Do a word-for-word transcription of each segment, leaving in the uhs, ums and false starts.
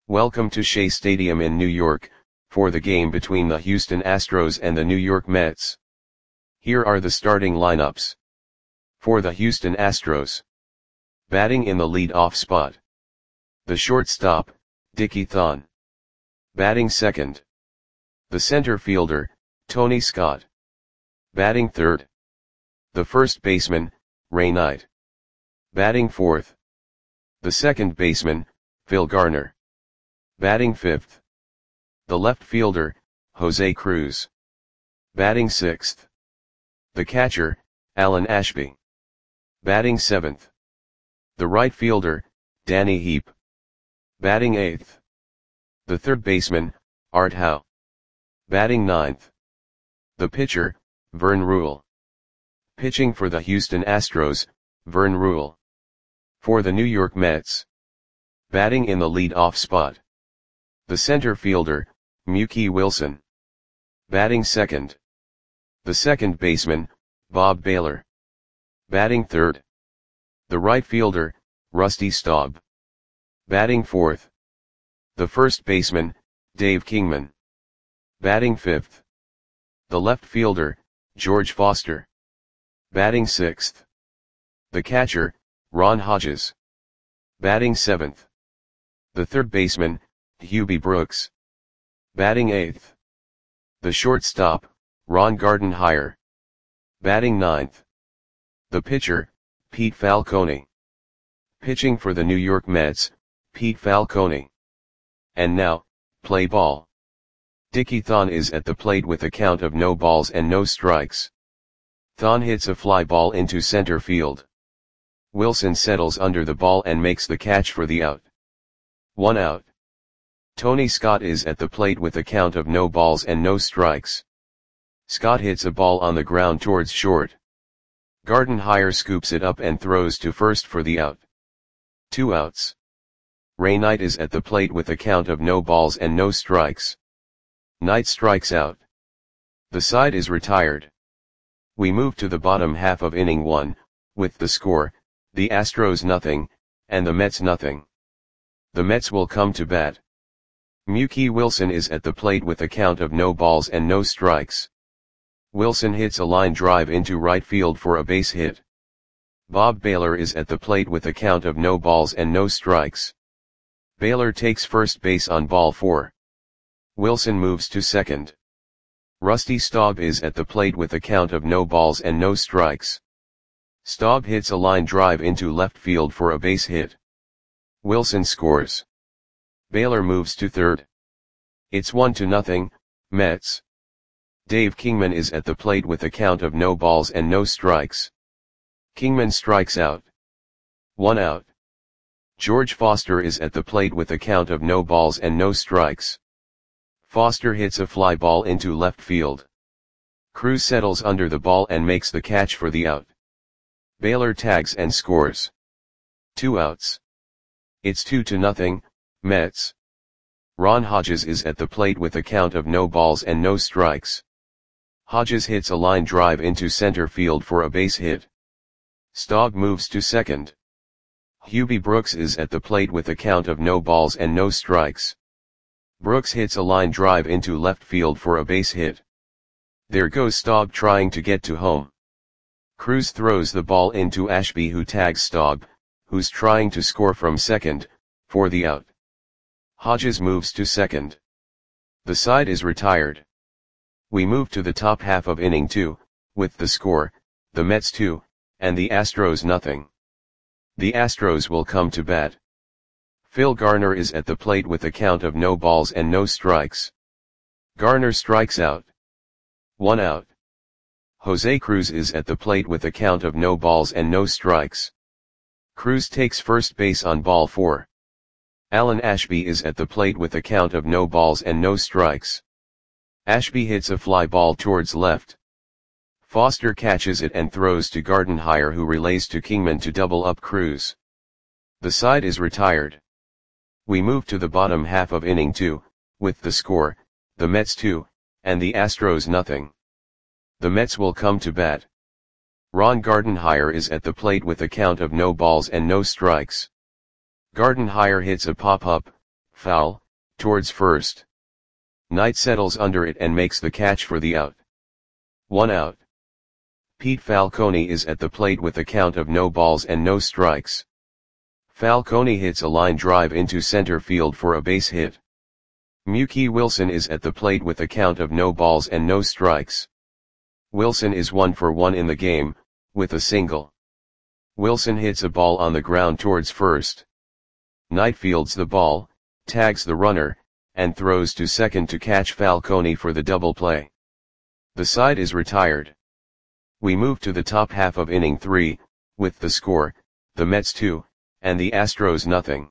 Welcome to Shea Stadium in New York, for the game between the Houston Astros and the New York Mets. Here are the starting lineups. For the Houston Astros. Batting in the lead-off spot. The shortstop, Dickie Thon. Batting second. The center fielder, Tony Scott. Batting third. The first baseman, Ray Knight. Batting fourth. The second baseman, Phil Garner. Batting fifth. The left fielder, Jose Cruz. Batting sixth. The catcher, Alan Ashby. Batting seventh. The right fielder, Danny Heep. Batting eighth. The third baseman, Art Howe. Batting ninth. The pitcher, Vern Rule. Pitching for the Houston Astros, Vern Rule. For the New York Mets. Batting in the lead-off spot. The center fielder, Mookie Wilson. Batting second. The second baseman, Bob Baylor. Batting third. The right fielder, Rusty Staub. Batting fourth. The first baseman, Dave Kingman. Batting fifth. The left fielder, George Foster. Batting sixth. The catcher, Ron Hodges. Batting seventh. The third baseman, Hubie Brooks. Batting eighth. The shortstop, Ron Gardenhire. Batting ninth. The pitcher, Pete Falcone. Pitching for the New York Mets, Pete Falcone. And now, play ball. Dickie Thon is at the plate with a count of no balls and no strikes. Thon hits a fly ball into center field. Wilson settles under the ball and makes the catch for the out. One out. Tony Scott is at the plate with a count of no balls and no strikes. Scott hits a ball on the ground towards short. Gardenhire scoops it up and throws to first for the out. Two outs. Ray Knight is at the plate with a count of no balls and no strikes. Knight strikes out. The side is retired. We move to the bottom half of inning one, with the score, the Astros nothing, and the Mets nothing. The Mets will come to bat. Mookie Wilson is at the plate with a count of no balls and no strikes. Wilson hits a line drive into right field for a base hit. Bob Baylor is at the plate with a count of no balls and no strikes. Baylor takes first base on ball four. Wilson moves to second. Rusty Staub is at the plate with a count of no balls and no strikes. Staub hits a line drive into left field for a base hit. Wilson scores. Baylor moves to third. It's one to nothing, Mets. Dave Kingman is at the plate with a count of no balls and no strikes. Kingman strikes out. One out. George Foster is at the plate with a count of no balls and no strikes. Foster hits a fly ball into left field. Cruz settles under the ball and makes the catch for the out. Baylor tags and scores. Two outs. It's two to nothing, Mets. Ron Hodges is at the plate with a count of no balls and no strikes. Hodges hits a line drive into center field for a base hit. Staub moves to second. Hubie Brooks is at the plate with a count of no balls and no strikes. Brooks hits a line drive into left field for a base hit. There goes Staub trying to get to home. Cruz throws the ball into Ashby, who tags Staub, who's trying to score from second, for the out. Hodges moves to second. The side is retired. We move to the top half of inning two, with the score, the Mets two, and the Astros nothing. The Astros will come to bat. Phil Garner is at the plate with a count of no balls and no strikes. Garner strikes out. One out. Jose Cruz is at the plate with a count of no balls and no strikes. Cruz takes first base on ball four. Alan Ashby is at the plate with a count of no balls and no strikes. Ashby hits a fly ball towards left. Foster catches it and throws to Gardenhire, who relays to Kingman to double up Cruz. The side is retired. We move to the bottom half of inning two, with the score, the Mets two, and the Astros nothing. The Mets will come to bat. Ron Gardenhire is at the plate with a count of no balls and no strikes. Gardenhire hits a pop-up, Foul, towards first. Knight settles under it and makes the catch for the out. One out. Pete Falcone is at the plate with a count of no balls and no strikes. Falcone hits a line drive into center field for a base hit. Mookie Wilson is at the plate with a count of no balls and no strikes. Wilson is one for one in the game, with a single. Wilson hits a ball on the ground towards first. Knight fields the ball, tags the runner, and throws to second to catch Falcone for the double play. The side is retired. We move to the top half of inning three, with the score, the Mets two, and the Astros nothing.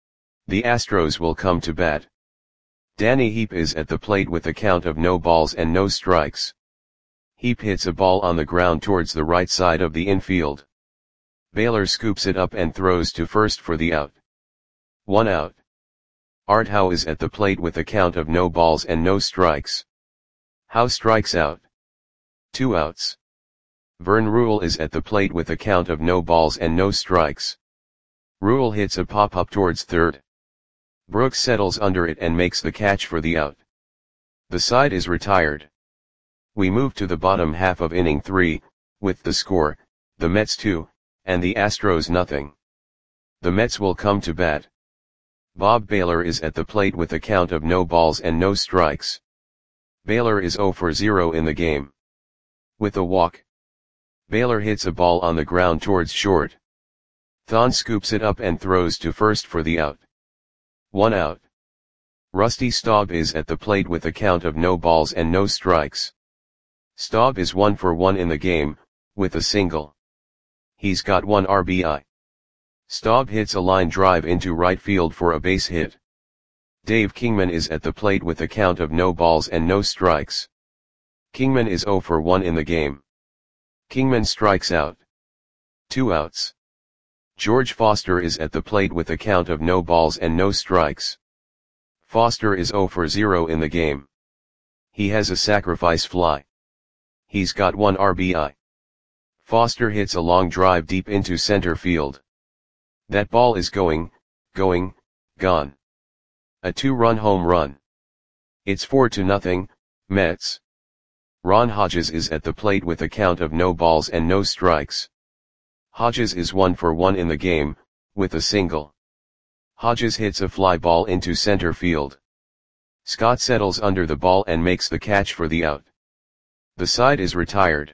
The Astros will come to bat. Danny Heap is at the plate with a count of no balls and no strikes. Heap hits a ball on the ground towards the right side of the infield. Baylor scoops it up and throws to first for the out. One out. Art Howe is at the plate with a count of no balls and no strikes. Howe strikes out. Two outs. Vern Rule is at the plate with a count of no balls and no strikes. Rule hits a pop-up towards third. Brooks settles under it and makes the catch for the out. The side is retired. We move to the bottom half of inning three, with the score, the Mets two, and the Astros nothing. The Mets will come to bat. Bob Baylor is at the plate with a count of no balls and no strikes. Baylor is zero for zero in the game. With a walk, Baylor hits a ball on the ground towards short. Thon scoops it up and throws to first for the out. One out. Rusty Staub is at the plate with a count of no balls and no strikes. Staub is one for one in the game, with a single. He's got one R B I. Staub hits a line drive into right field for a base hit. Dave Kingman is at the plate with a count of no balls and no strikes. Kingman is zero for one in the game. Kingman strikes out. Two outs. George Foster is at the plate with a count of no balls and no strikes. Foster is zero for zero in the game. He has a sacrifice fly. He's got one R B I. Foster hits a long drive deep into center field. That ball is going, going, gone. A two-run home run. It's four to nothing, Mets. Ron Hodges is at the plate with a count of no balls and no strikes. Hodges is one for one in the game, with a single. Hodges hits a fly ball into center field. Scott settles under the ball and makes the catch for the out. The side is retired.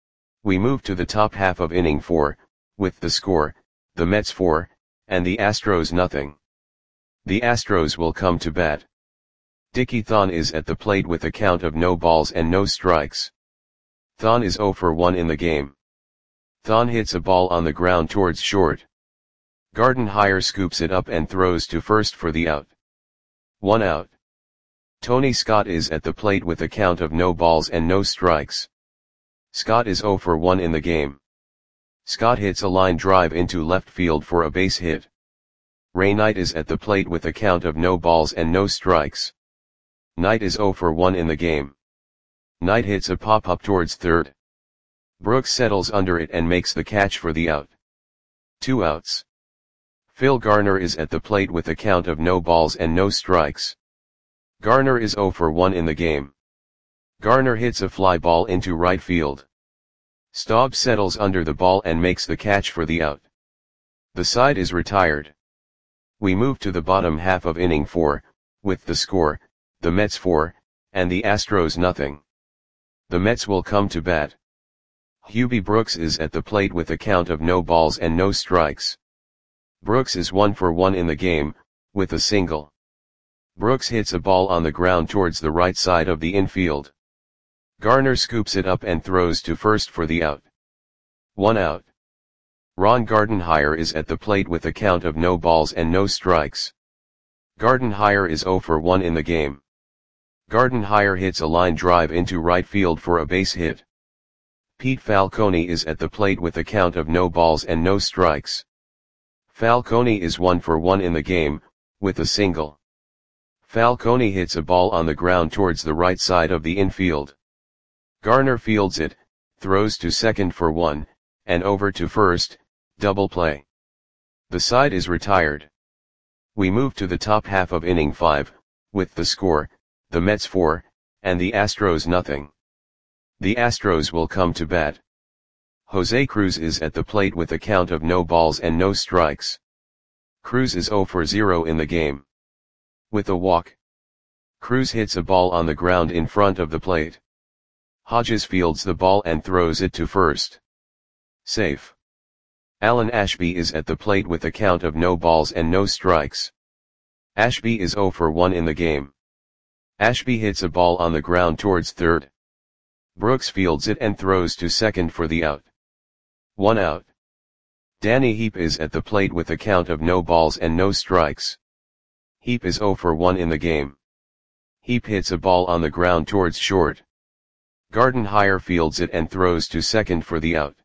We move to the top half of inning four, with the score, the Mets four, and the Astros nothing. The Astros will come to bat. Dickie Thon is at the plate with a count of no balls and no strikes. Thon is zero for one in the game. Thon hits a ball on the ground towards short. Gardenhire scoops it up and throws to first for the out. One out. Tony Scott is at the plate with a count of no balls and no strikes. Scott is zero for one in the game. Scott hits a line drive into left field for a base hit. Ray Knight is at the plate with a count of no balls and no strikes. Knight is zero for one in the game. Knight hits a pop-up towards third. Brooks settles under it and makes the catch for the out. Two outs. Phil Garner is at the plate with a count of no balls and no strikes. Garner is zero for one in the game. Garner hits a fly ball into right field. Staub settles under the ball and makes the catch for the out. The side is retired. We move to the bottom half of inning four, with the score, the Mets four, and the Astros nothing. The Mets will come to bat. Hubie Brooks is at the plate with a count of no balls and no strikes. Brooks is one for one in the game, with a single. Brooks hits a ball on the ground towards the right side of the infield. Garner scoops it up and throws to first for the out. One out. Ron Gardenhire is at the plate with a count of no balls and no strikes. Gardenhire is zero for one in the game. Gardenhire hits a line drive into right field for a base hit. Pete Falcone is at the plate with a count of no balls and no strikes. Falcone is one for one in the game, with a single. Falcone hits a ball on the ground towards the right side of the infield. Garner fields it, throws to second for one, and over to first, double play. The side is retired. We move to the top half of inning five, with the score, the Mets four, and the Astros nothing. The Astros will come to bat. Jose Cruz is at the plate with a count of no balls and no strikes. Cruz is zero for zero in the game. With a walk, Cruz hits a ball on the ground in front of the plate. Hodges fields the ball and throws it to first. Safe. Alan Ashby is at the plate with a count of no balls and no strikes. Ashby is zero for one in the game. Ashby hits a ball on the ground towards third. Brooks fields it and throws to second for the out. One out. Danny Heep is at the plate with a count of no balls and no strikes. Heep is zero for one in the game. Heep hits a ball on the ground towards short. Gardenhire fields it and throws to second for the out.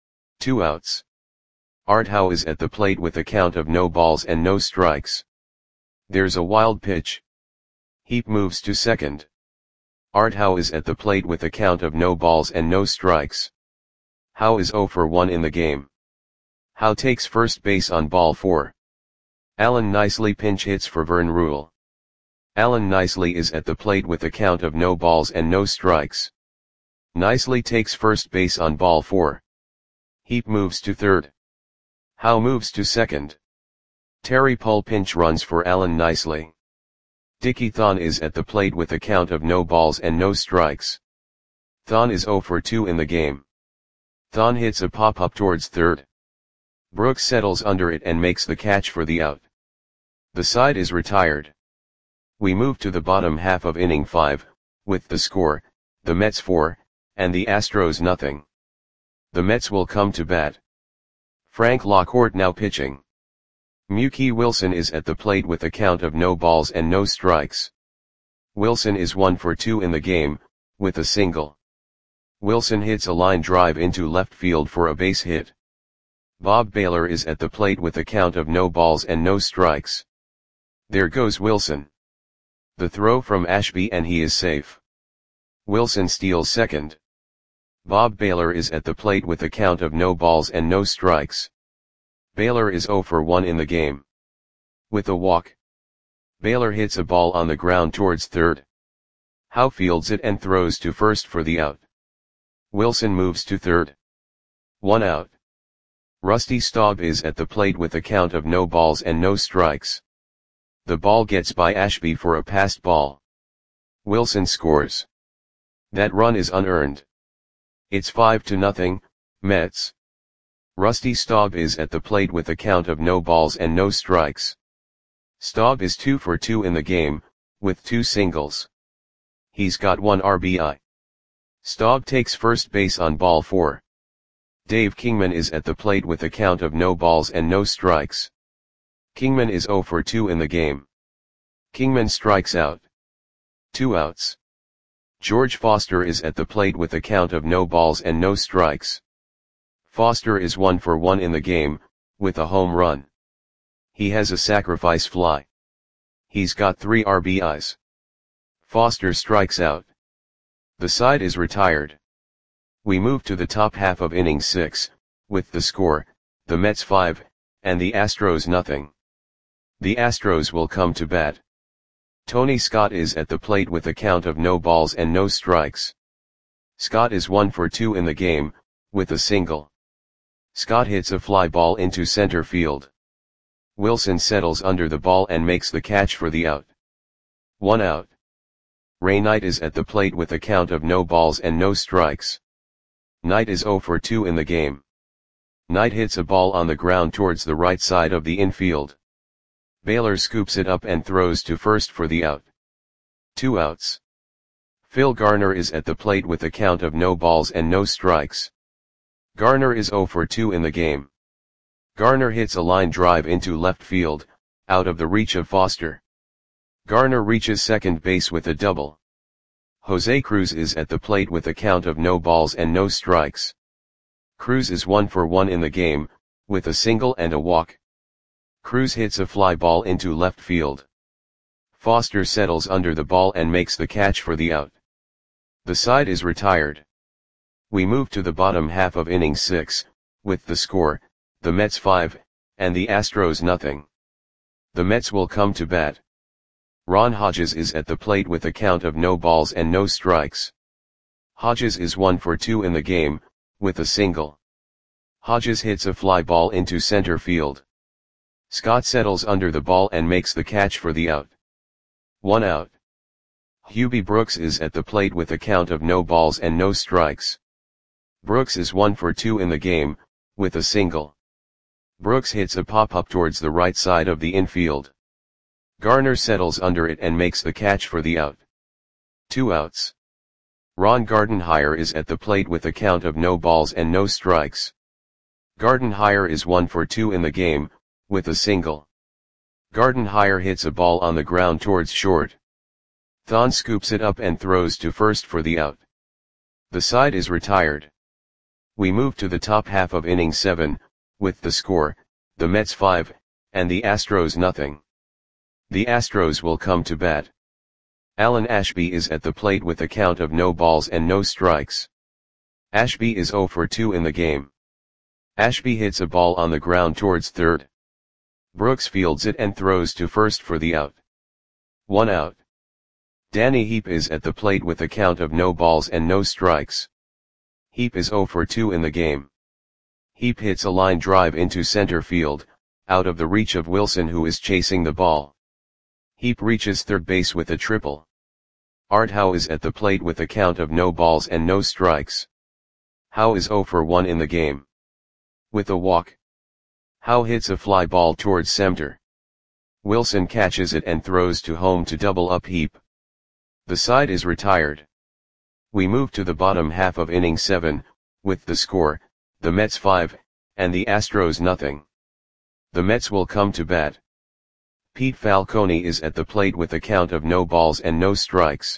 Two outs. Art Howe is at the plate with a count of no balls and no strikes. There's a wild pitch. Heep moves to second. Art Howe is at the plate with a count of no balls and no strikes. Howe is zero for one in the game. Howe takes first base on ball four. Alan Nicely pinch hits for Vern Rule. Alan Nicely is at the plate with a count of no balls and no strikes. Nicely takes first base on ball four. Heep moves to third. Howe moves to second. Terry Pull pinch runs for Alan Nicely. Dickie Thon is at the plate with a count of no balls and no strikes. Thon is zero for two in the game. Thon hits a pop-up towards third. Brooks settles under it and makes the catch for the out. The side is retired. We move to the bottom half of inning five, with the score, the Mets four, and the Astros nothing. The Mets will come to bat. Frank Lockhart now pitching. Mookie Wilson is at the plate with a count of no balls and no strikes. Wilson is one for two in the game, with a single. Wilson hits a line drive into left field for a base hit. Bob Baylor is at the plate with a count of no balls and no strikes. There goes Wilson. The throw from Ashby and he is safe. Wilson steals second. Bob Baylor is at the plate with a count of no balls and no strikes. Baylor is zero for one in the game. With a walk, Baylor hits a ball on the ground towards third. Howe fields it and throws to first for the out. Wilson moves to third. One out. Rusty Staub is at the plate with a count of no balls and no strikes. The ball gets by Ashby for a passed ball. Wilson scores. That run is unearned. It's five to nothing, Mets. Rusty Staub is at the plate with a count of no balls and no strikes. Staub is two for two in the game, with two singles. He's got one R B I. Staub takes first base on ball four. Dave Kingman is at the plate with a count of no balls and no strikes. Kingman is zero for two in the game. Kingman strikes out. Two outs. George Foster is at the plate with a count of no balls and no strikes. Foster is one for one in the game, with a home run. He has a sacrifice fly. He's got three R B Is. Foster strikes out. The side is retired. We move to the top half of inning six, with the score, the Mets five, and the Astros nothing. The Astros will come to bat. Tony Scott is at the plate with a count of no balls and no strikes. Scott is one for two in the game, with a single. Scott hits a fly ball into center field. Wilson settles under the ball and makes the catch for the out. One out. Ray Knight is at the plate with a count of no balls and no strikes. Knight is zero for two in the game. Knight hits a ball on the ground towards the right side of the infield. Baylor scoops it up and throws to first for the out. Two outs. Phil Garner is at the plate with a count of no balls and no strikes. Garner is zero for two in the game. Garner hits a line drive into left field, out of the reach of Foster. Garner reaches second base with a double. Jose Cruz is at the plate with a count of no balls and no strikes. Cruz is one for one in the game, with a single and a walk. Cruz hits a fly ball into left field. Foster settles under the ball and makes the catch for the out. The side is retired. We move to the bottom half of inning six, with the score, the Mets five, and the Astros nothing. The Mets will come to bat. Ron Hodges is at the plate with a count of no balls and no strikes. Hodges is one for two in the game, with a single. Hodges hits a fly ball into center field. Scott settles under the ball and makes the catch for the out. One out. Hubie Brooks is at the plate with a count of no balls and no strikes. Brooks is one for two in the game, with a single. Brooks hits a pop-up towards the right side of the infield. Garner settles under it and makes the catch for the out. Two outs. Ron Gardenhire is at the plate with a count of no balls and no strikes. Gardenhire is one for two in the game, with a single. Gardenhire hits a ball on the ground towards short. Thon scoops it up and throws to first for the out. The side is retired. We move to the top half of inning seven, with the score, the Mets five, and the Astros nothing. The Astros will come to bat. Alan Ashby is at the plate with a count of no balls and no strikes. Ashby is zero for two in the game. Ashby hits a ball on the ground towards third. Brooks fields it and throws to first for the out. One out. Danny Heap is at the plate with a count of no balls and no strikes. Heap is zero for two in the game. Heap hits a line drive into center field, out of the reach of Wilson, who is chasing the ball. Heap reaches third base with a triple. Art Howe is at the plate with a count of no balls and no strikes. Howe is zero for one in the game. With a walk. Howe hits a fly ball towards center. Wilson catches it and throws to home to double up Heap. The side is retired. We move to the bottom half of inning seven, with the score, the Mets five, and the Astros nothing. The Mets will come to bat. Pete Falcone is at the plate with a count of no balls and no strikes.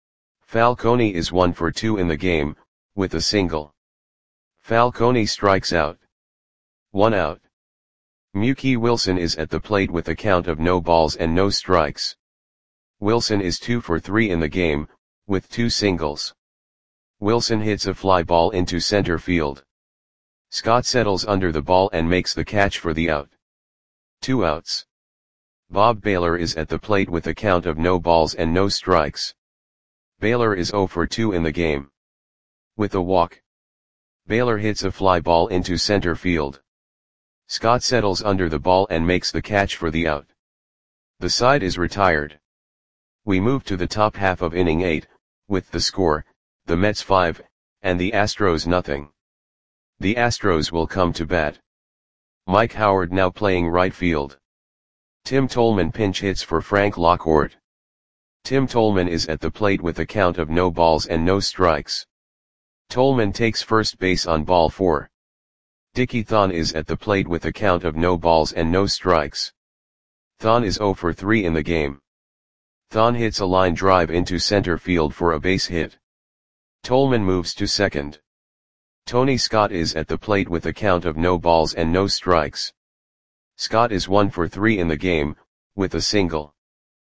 Falcone is one for two in the game, with a single. Falcone strikes out. One out. Mookie Wilson is at the plate with a count of no balls and no strikes. Wilson is two for three in the game, with two singles. Wilson hits a fly ball into center field. Scott settles under the ball and makes the catch for the out. Two outs. Bob Baylor is at the plate with a count of no balls and no strikes. Baylor is zero for two in the game. With a walk. Baylor hits a fly ball into center field. Scott settles under the ball and makes the catch for the out. The side is retired. We move to the top half of inning eight, with the score, the Mets five, and the Astros nothing. The Astros will come to bat. Mike Howard now playing right field. Tim Tolman pinch hits for Frank Lockhart. Tim Tolman is at the plate with a count of no balls and no strikes. Tolman takes first base on ball four. Dickie Thon is at the plate with a count of no balls and no strikes. Thon is zero for three in the game. Thon hits a line drive into center field for a base hit. Tolman moves to second. Tony Scott is at the plate with a count of no balls and no strikes. Scott is one for three in the game, with a single.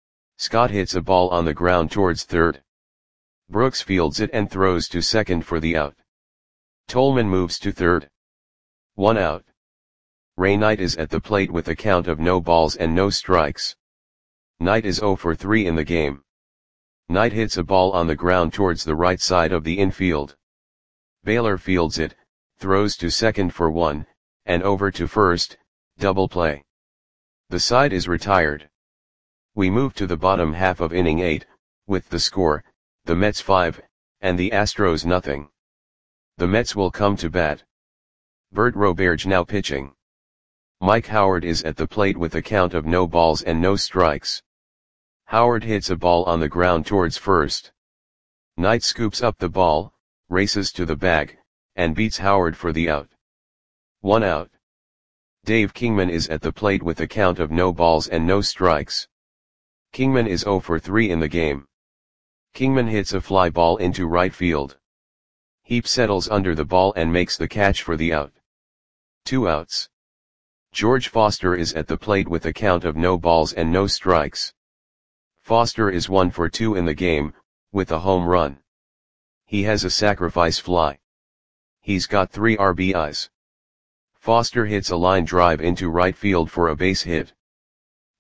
Scott hits a ball on the ground towards third. Brooks fields it and throws to second for the out. Tolman moves to third. One out. Ray Knight is at the plate with a count of no balls and no strikes. Knight is zero for three in the game. Knight hits a ball on the ground towards the right side of the infield. Baylor fields it, throws to second for one, and over to first, double play. The side is retired. We move to the bottom half of inning eight, with the score, the Mets five, and the Astros nothing. The Mets will come to bat. Bert Roberge now pitching. Mike Howard is at the plate with a count of no balls and no strikes. Howard hits a ball on the ground towards first. Knight scoops up the ball, races to the bag, and beats Howard for the out. One out. Dave Kingman is at the plate with a count of no balls and no strikes. Kingman is zero for three in the game. Kingman hits a fly ball into right field. Heap settles under the ball and makes the catch for the out. Two outs. George Foster is at the plate with a count of no balls and no strikes. Foster is one for two in the game, with a home run. He has a sacrifice fly. He's got three R B Is. Foster hits a line drive into right field for a base hit.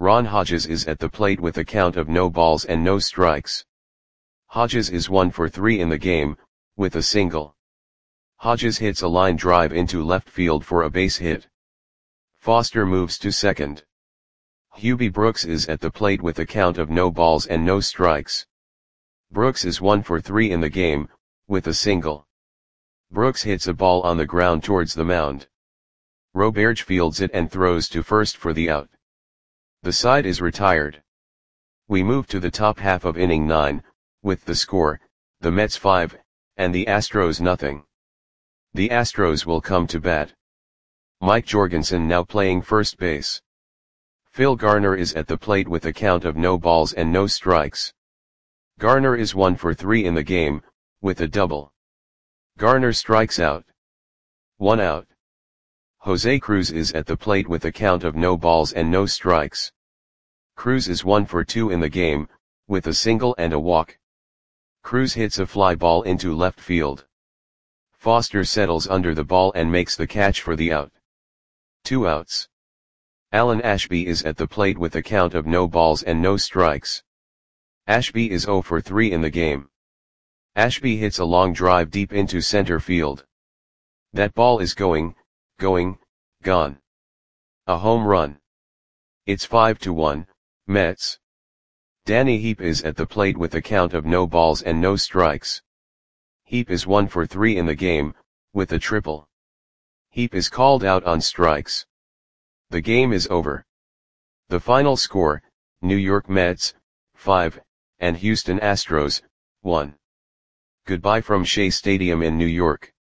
Ron Hodges is at the plate with a count of no balls and no strikes. Hodges is one for three in the game, with a single. Hodges hits a line drive into left field for a base hit. Foster moves to second. Hubie Brooks is at the plate with a count of no balls and no strikes. Brooks is one for three in the game, with a single. Brooks hits a ball on the ground towards the mound. Roberge fields it and throws to first for the out. The side is retired. We move to the top half of inning nine, with the score, the Mets five, and the Astros nothing. The Astros will come to bat. Mike Jorgensen now playing first base. Phil Garner is at the plate with a count of no balls and no strikes. Garner is one for three in the game, with a double. Garner strikes out. One out. Jose Cruz is at the plate with a count of no balls and no strikes. Cruz is one for two in the game, with a single and a walk. Cruz hits a fly ball into left field. Foster settles under the ball and makes the catch for the out. Two outs. Alan Ashby is at the plate with a count of no balls and no strikes. Ashby is zero for three in the game. Ashby hits a long drive deep into center field. That ball is going, going, gone. A home run. It's five to one, Mets. Danny Heap is at the plate with a count of no balls and no strikes. Heap is one for three in the game, with a triple. Heap is called out on strikes. The game is over. The final score, New York Mets, five, and Houston Astros, one. Goodbye from Shea Stadium in New York.